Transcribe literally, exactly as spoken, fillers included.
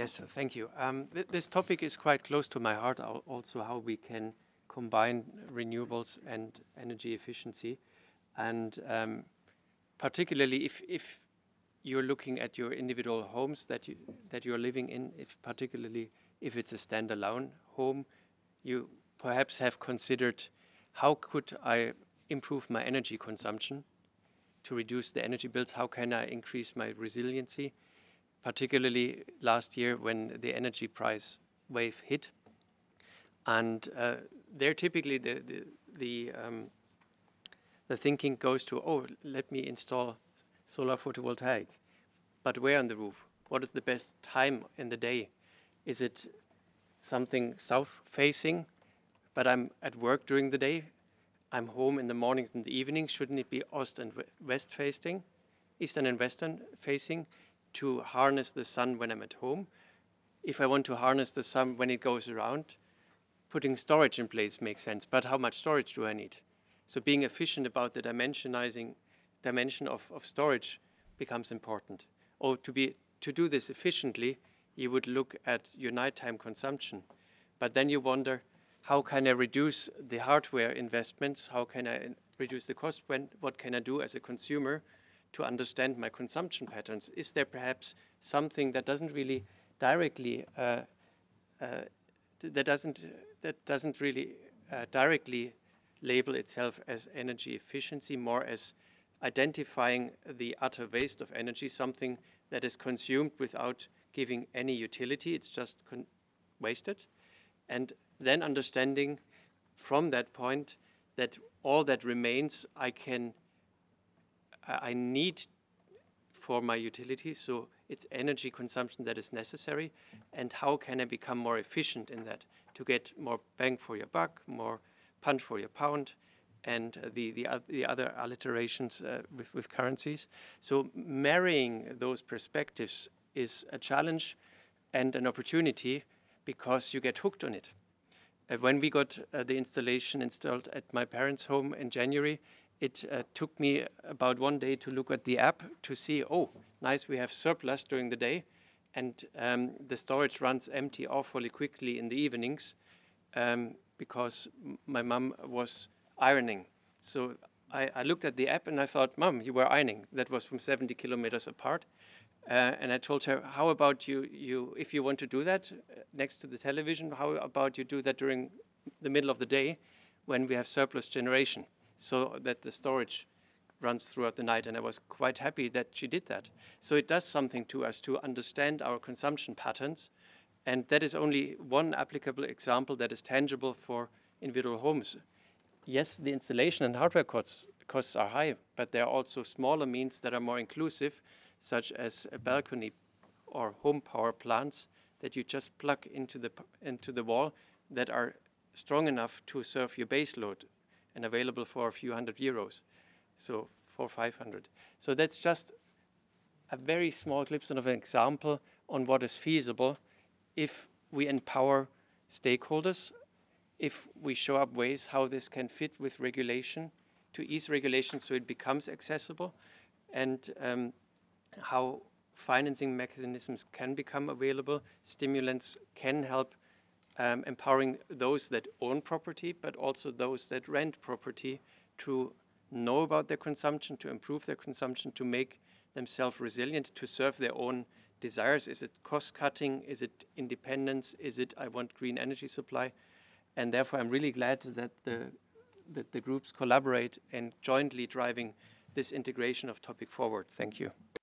Yes, thank you. Um, th this topic is quite close to my heart, al- also how we can combine renewables and energy efficiency. And um, particularly if, if you're looking at your individual homes that you that you're living in, if particularly if it's a standalone home, you perhaps have considered how could I improve my energy consumption to reduce the energy bills? How can I increase my resiliency? Particularly last year when the energy price wave hit, and uh, there typically the the the, um, the thinking goes to, oh, let me install solar photovoltaic. But where on the roof? What is the best time in the day? Is it something south facing, but I'm at work during the day? I'm home in the mornings and the evenings. Shouldn't it be Ost and West facing, Eastern and Western facing, to harness the sun when I'm at home? If I want to harness the sun when it goes around, putting storage in place makes sense. But how much storage do I need? So being efficient about the dimensionizing dimension of, of storage becomes important. Or to be to do this efficiently, you would look at your nighttime consumption. But then you wonder, how can I reduce the hardware investments? How can I reduce the cost? When, what can I do as a consumer to understand my consumption patterns? Is there perhaps something that doesn't really directly uh, uh, that doesn't that doesn't really uh, directly label itself as energy efficiency, more as identifying the utter waste of energy, something that is consumed without giving any utility, it's just wasted, and then understanding from that point that all that remains I can I need for my utility, so it's energy consumption that is necessary, and how can I become more efficient in that to get more bang for your buck, more punch for your pound, and uh, the, the, uh, the other alliterations uh, with, with currencies. So marrying those perspectives is a challenge and an opportunity because you get hooked on it. Uh, when we got uh, the installation installed at my parents' home in January, it uh, took me about one day to look at the app to see, oh, nice, we have surplus during the day, and um, the storage runs empty awfully quickly in the evenings um, because my mom was ironing. So I, I looked at the app and I thought, Mom, you were ironing. That was from seventy kilometers apart. Uh, and I told her, how about you, you, if you want to do that uh, next to the television, how about you do that during the middle of the day when we have surplus generation, so that the storage runs throughout the night? And I was quite happy that she did that. So it does something to us to understand our consumption patterns. And that is only one applicable example that is tangible for individual homes. Yes, the installation and hardware costs, costs are high, but there are also smaller means that are more inclusive, such as a balcony or home power plants that you just plug into the into the wall that are strong enough to serve your base load and available for a few hundred euros, so for five hundred. So that's just a very small glimpse of an example on what is feasible if we empower stakeholders, if we show up ways how this can fit with regulation, to ease regulation so it becomes accessible, and um, how financing mechanisms can become available. Stimulants can help um, empowering those that own property, but also those that rent property to know about their consumption, to improve their consumption, to make themselves resilient, to serve their own desires. Is it cost cutting? Is it independence? Is it I want green energy supply? And therefore, I'm really glad that the, that the groups collaborate and jointly driving this integration of topic forward. Thank you.